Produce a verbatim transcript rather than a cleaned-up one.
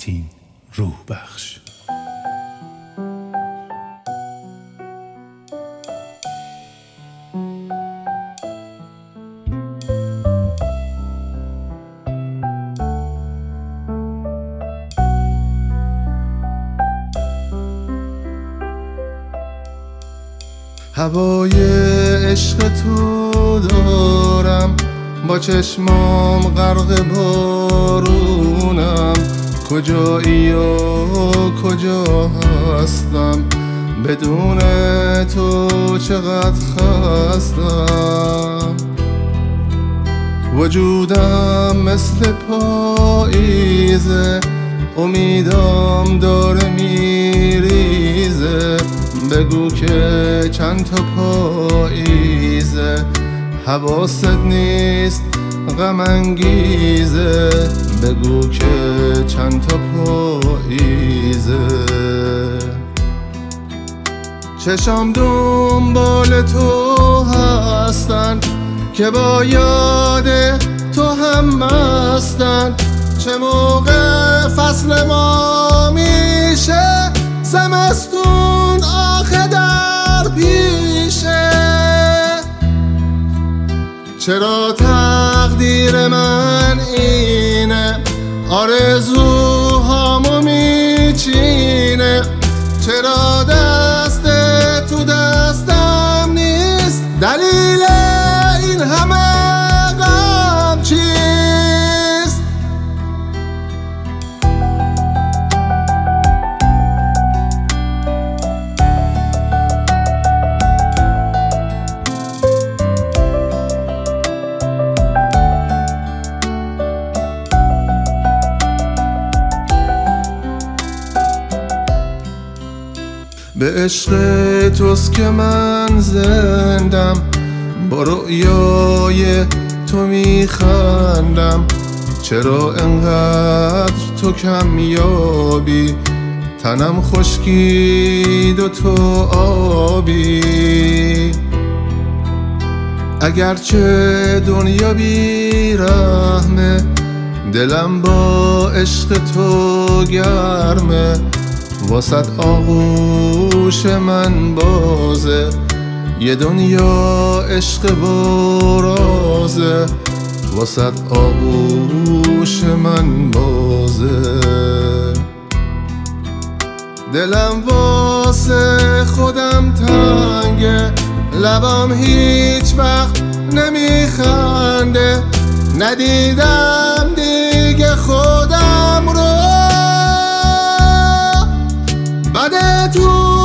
آستین روح بخش. هوای عشق تو دارم، با چشمام غرق بارونم. کجایی و کجا هستم، بدون تو چقدر خستم. وجودم مثل پاییزه، امیدم داره میریزه. بگو که چند تا پاییزه، حواست نیست غم انگیزه. بگو که چند تا پاییزه. چشام دنبال تو هستن که با یاد تو هم مستن. چه موقع فصل ما میشه، زمستون آخه در پیشه. چرا تقدیر من اینه، آرزوهامو میچینه. چرا دست تو دستم نیست، دلیل این همه غم چیست؟ به عشق توست که من زندم، با رؤیای تو میخندم. چرا انقدر تو کمیابی، تنم خشکید و تو آبی. اگرچه دنیا بی رحمه، دلم با عشق تو گرمه. واسط آغوش من بازه، یه دنیا عشق برازه. واسط آغوش من بازه. دلم واسه خودم تنگه، لبام هیچ وقت نمیخنده. ندیدم دیگه خودم رو، بعد تو